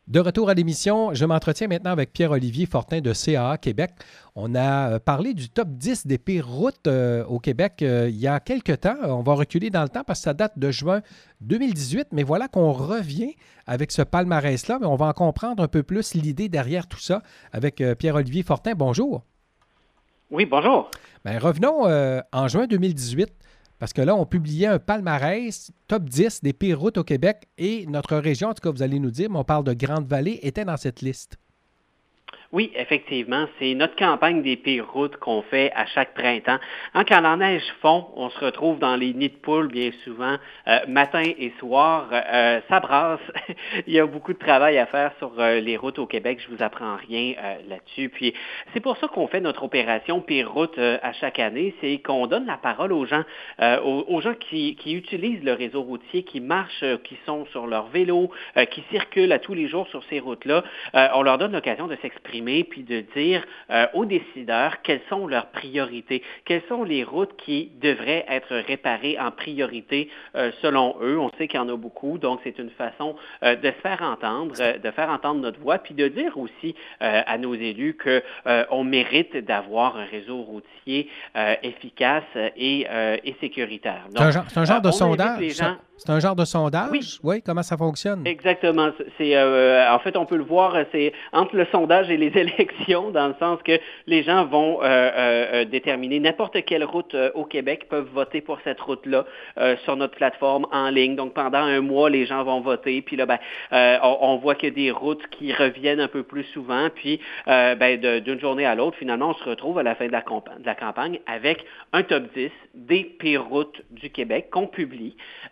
De retour à l'émission, je m'entretiens maintenant avec Pierre-Olivier Fortin de CAA Québec. On a parlé du top 10 des pires routes au Québec il y a quelques temps. On va reculer dans le temps parce que ça date de juin 2018, mais voilà qu'on revient avec ce palmarès-là, mais on va en comprendre un peu plus l'idée derrière tout ça avec Pierre-Olivier Fortin. Bonjour. Oui, bonjour. Bien, revenons en juin 2018. Parce que là, on publiait un palmarès top 10 des pires routes au Québec et notre région, en tout cas, vous allez nous dire, mais on parle de Grande-Vallée, était dans cette liste. Oui, effectivement, c'est notre campagne des pires routes qu'on fait à chaque printemps. Quand la neige fond, on se retrouve dans les nids de poules bien souvent, matin et soir. Ça brasse. Il y a beaucoup de travail à faire sur les routes au Québec. Je vous apprends rien là-dessus. Puis c'est pour ça qu'on fait notre opération pires routes à chaque année. C'est qu'on donne la parole aux gens, aux gens qui utilisent le réseau routier, qui marchent, qui sont sur leur vélo, qui circulent à tous les jours sur ces routes-là. On leur donne l'occasion de s'exprimer puis de dire aux décideurs quelles sont leurs priorités, quelles sont les routes qui devraient être réparées en priorité selon eux. On sait qu'il y en a beaucoup, donc c'est une façon de se faire entendre, de faire entendre notre voix, puis de dire aussi à nos élus qu'on mérite d'avoir un réseau routier efficace et sécuritaire. Donc, C'est un genre de on invite sondage? les gens. C'est un genre de Oui, sondage? Oui, comment ça fonctionne? exactement. En fait, on peut le voir, c'est entre le sondage et les élections, dans le sens que les gens vont déterminer n'importe quelle route au Québec, peuvent voter pour cette route-là sur notre plateforme en ligne. Donc, pendant un mois, les gens vont voter. Puis là, on voit qu'il y a des routes qui reviennent un peu plus souvent. Puis, d'une journée à l'autre, finalement, on se retrouve à la fin de la campagne avec un top 10 des pires routes du Québec qu'on publie.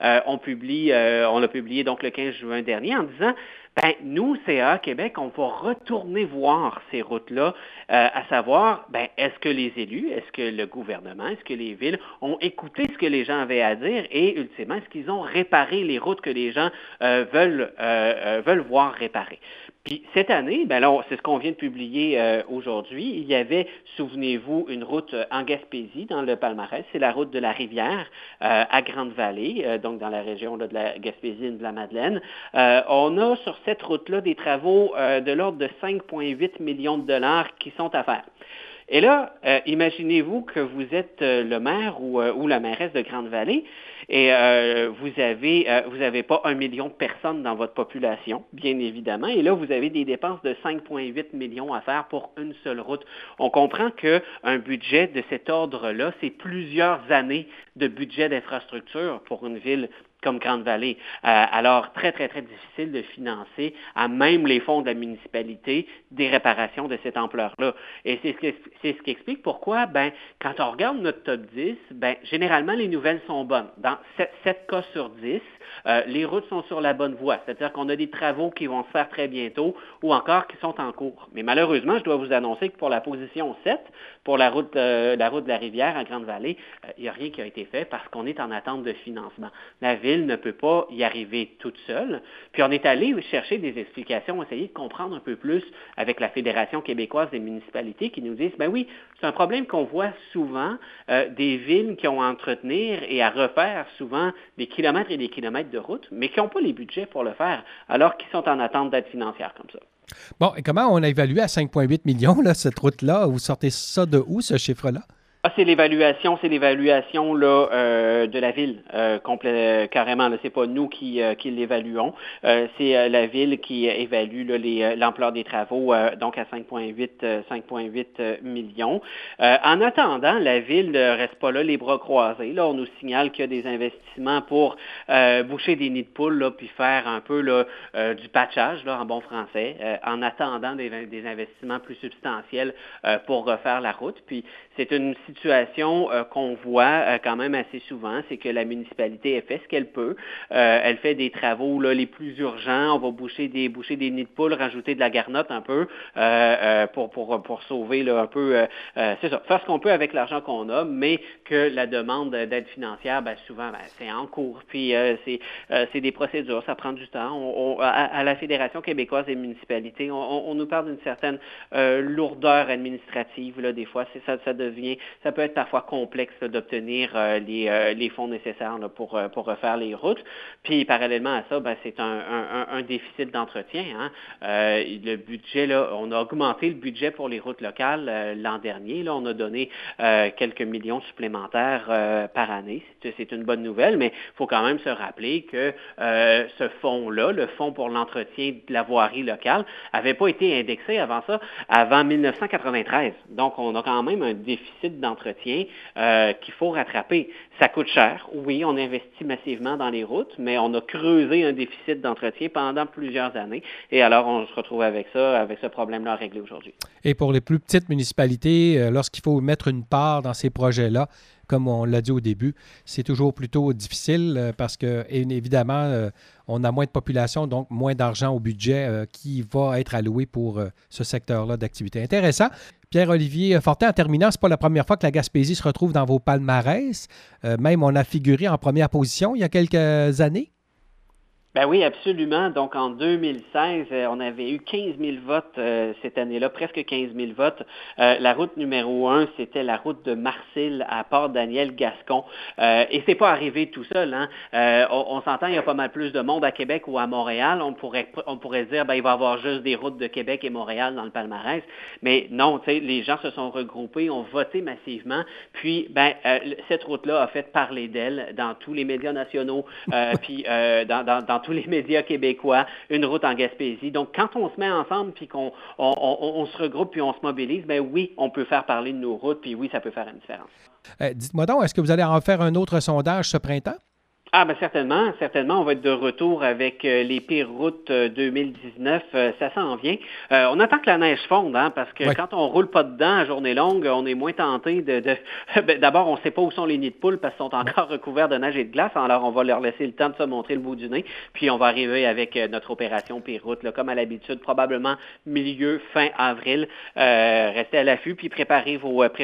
On l'a publié donc le 15 juin dernier en disant, nous, CA Québec, on va retourner voir ces routes-là, à savoir, est-ce que les élus, est-ce que le gouvernement, est-ce que les villes ont écouté ce que les gens avaient à dire et, ultimement, est-ce qu'ils ont réparé les routes que les gens veulent voir réparées. Puis cette année, là, c'est ce qu'on vient de publier aujourd'hui. Il y avait, souvenez-vous, une route en Gaspésie dans le palmarès. C'est la route de la Rivière à Grande-Vallée, donc dans la région là, de la Gaspésie et de la Madeleine. On a sur cette route-là des travaux de l'ordre de 5,8 millions de dollars qui sont à faire. Et là, imaginez-vous que vous êtes le maire ou la mairesse de Grande-Vallée et vous avez pas 1 million de personnes dans votre population, bien évidemment, et là, vous avez des dépenses de 5,8 millions à faire pour une seule route. On comprend qu'un budget de cet ordre-là, c'est plusieurs années de budget d'infrastructure pour une ville comme Grande-Vallée. Alors, très, très, très difficile de financer à même les fonds de la municipalité des réparations de cette ampleur-là. Et c'est ce qui explique pourquoi, quand on regarde notre top 10, généralement, les nouvelles sont bonnes. Dans 7 cas sur 10, les routes sont sur la bonne voie. C'est-à-dire qu'on a des travaux qui vont se faire très bientôt ou encore qui sont en cours. Mais malheureusement, je dois vous annoncer que pour la position 7, pour la route de la Rivière à Grande-Vallée, il n'y a rien qui a été fait parce qu'on est en attente de financement. La ville ne peut pas y arriver toute seule. Puis on est allé chercher des explications, essayer de comprendre un peu plus avec la Fédération québécoise des municipalités qui nous disent, oui, c'est un problème qu'on voit souvent, des villes qui ont à entretenir et à refaire souvent des kilomètres et des kilomètres de route, mais qui n'ont pas les budgets pour le faire, alors qu'ils sont en attente d'aide financière comme ça. Bon, et comment on a évalué à 5,8 millions là, cette route-là? Vous sortez ça de où, ce chiffre-là? C'est l'évaluation là de la ville carrément. Là, c'est pas nous qui l'évaluons. C'est la ville qui évalue là, l'ampleur des travaux donc à 5,8 millions. En attendant, la ville ne reste pas là les bras croisés. Là, on nous signale qu'il y a des investissements pour boucher des nids de poules là, puis faire un peu là, du patchage là, en bon français, en attendant des investissements plus substantiels pour refaire la route. Puis c'est une situation qu'on voit quand même assez souvent, c'est que la municipalité elle fait ce qu'elle peut. Elle fait des travaux là, les plus urgents. On va boucher des nids de poules, rajouter de la garnotte un peu pour sauver là, un peu. C'est ça, faire ce qu'on peut avec l'argent qu'on a, mais que la demande d'aide financière, souvent, c'est en cours. Puis c'est des procédures, ça prend du temps. À la Fédération québécoise des municipalités, on nous parle d'une certaine lourdeur administrative. Là, des fois, ça ça peut être parfois complexe là, d'obtenir les fonds nécessaires là, pour refaire les routes. Puis parallèlement à ça, ben, c'est un déficit d'entretien. Hein. Le budget, là, on a augmenté le budget pour les routes locales l'an dernier. Là, on a donné quelques millions supplémentaires par année. C'est une bonne nouvelle, mais il faut quand même se rappeler que ce fonds-là, le fonds pour l'entretien de la voirie locale, n'avait pas été indexé avant ça, avant 1993. Donc, on a quand même un déficit d'entretien qu'il faut rattraper. Ça coûte cher. Oui, on investit massivement dans les routes, mais on a creusé un déficit d'entretien pendant plusieurs années. Et alors, on se retrouve avec ça, avec ce problème-là à régler aujourd'hui. Et pour les plus petites municipalités, lorsqu'il faut mettre une part dans ces projets-là, comme on l'a dit au début, c'est toujours plutôt difficile parce que, évidemment, on a moins de population, donc moins d'argent au budget qui va être alloué pour ce secteur-là d'activité. Intéressant. Pierre-Olivier Fortin, en terminant, ce n'est pas la première fois que la Gaspésie se retrouve dans vos palmarès. Même, on a figuré en première position il y a quelques années. Ben oui, absolument. Donc, en 2016, on avait eu 15 000 votes cette année-là, presque 15 000 votes. La route numéro 1, c'était la route de Marcille à Port-Daniel-Gascon. Et c'est pas arrivé tout seul. Hein. On s'entend, il y a pas mal plus de monde à Québec ou à Montréal. On pourrait dire, ben il va y avoir juste des routes de Québec et Montréal dans le palmarès. Mais non, tu sais, les gens se sont regroupés, ont voté massivement. Puis, cette route-là a fait parler d'elle dans tous les médias nationaux, puis dans tous les médias québécois, une route en Gaspésie. Donc, quand on se met ensemble puis qu'on se regroupe puis on se mobilise, ben oui, on peut faire parler de nos routes, puis oui, ça peut faire une différence. Dites-moi donc, est-ce que vous allez en faire un autre sondage ce printemps? Ah, ben certainement. On va être de retour avec les pires routes 2019. Ça s'en vient. On attend que la neige fonde, hein, parce que quand on roule pas dedans à journée longue, on est moins tenté d'abord, on ne sait pas où sont les nids de poules parce qu'ils sont encore recouverts de neige et de glace. Alors, on va leur laisser le temps de se montrer le bout du nez. Puis, on va arriver avec notre opération pire route, là, comme à l'habitude, probablement fin avril. Restez à l'affût, puis préparez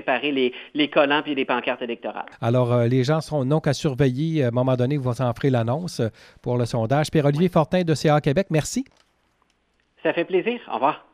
les collants puis les pancartes électorales. Alors, les gens seront donc à surveiller à un moment donné. Vous en ferez l'annonce pour le sondage. Pierre-Olivier Fortin de CA Québec, merci. Ça fait plaisir. Au revoir.